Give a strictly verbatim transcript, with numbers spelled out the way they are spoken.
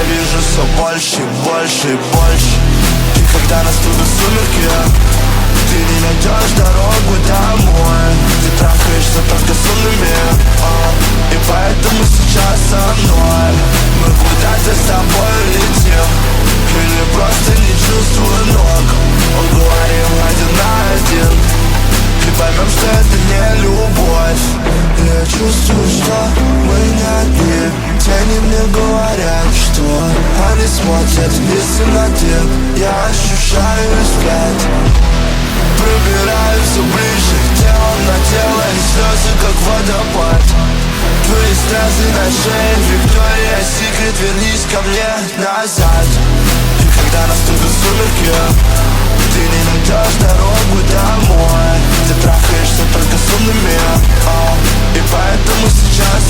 вижу все больше, больше и больше. И когда наступят сумерки, ты не найдешь дорогу домой. Ты трахаешься только с умными, а, и поэтому сейчас со мной мы куда-то с тобой летим. Или просто не чувствую ног, уговорим один на один и поймем, что это не любовь. Я чувствую, что мы не одни. Тени мне говорят, что они смотрят из темноты. Я ощущаю взгляд, пробираюсь все ближе, телом на тело, и слезы как водопад. Твои стразы на шее, Виктория Секрет, вернись ко мне назад. И когда наступят сумерки, ты не найдешь дорогу домой. Ты трахаешься только с умными, а, и поэтому сейчас